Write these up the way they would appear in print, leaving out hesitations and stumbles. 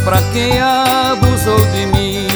pra quem abusou de mim.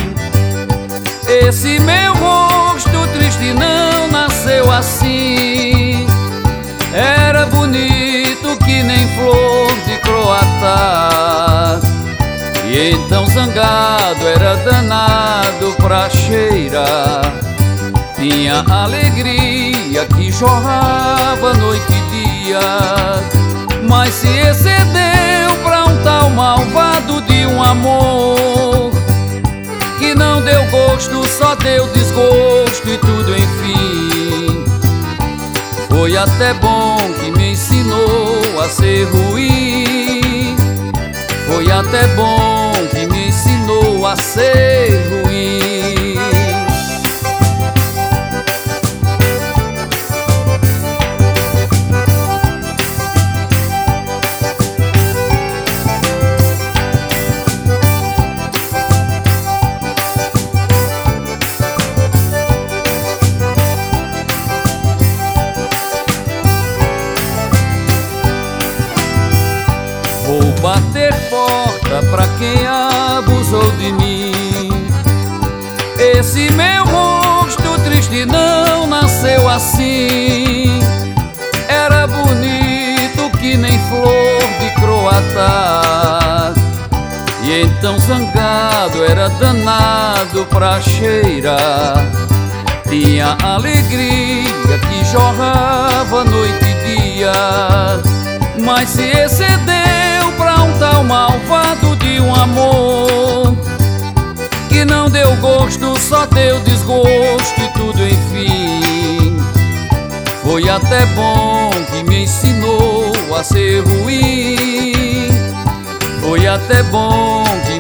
Esse meu rosto triste não nasceu assim. Era bonito que nem flor de croatá. E então zangado era danado pra cheirar. Tinha alegria que jorrava noite e dia, mas se excedeu pra um tal malvado de um amor que não deu gosto, só deu desgosto e tudo enfim. Foi até bom que me ensinou a ser ruim. Foi até bom que me ensinou a ser ruim. Vou bater porta pra quem abusou de mim. Esse meu rosto triste não nasceu assim. Era bonito que nem flor de croatá. E então zangado era danado pra cheirar. Tinha alegria que jorrava noite e dia, mas se excedeu pra um tal malvado de um amor que não deu gosto, só deu desgosto e tudo enfim. Foi até bom que me ensinou a ser ruim. Foi até bom que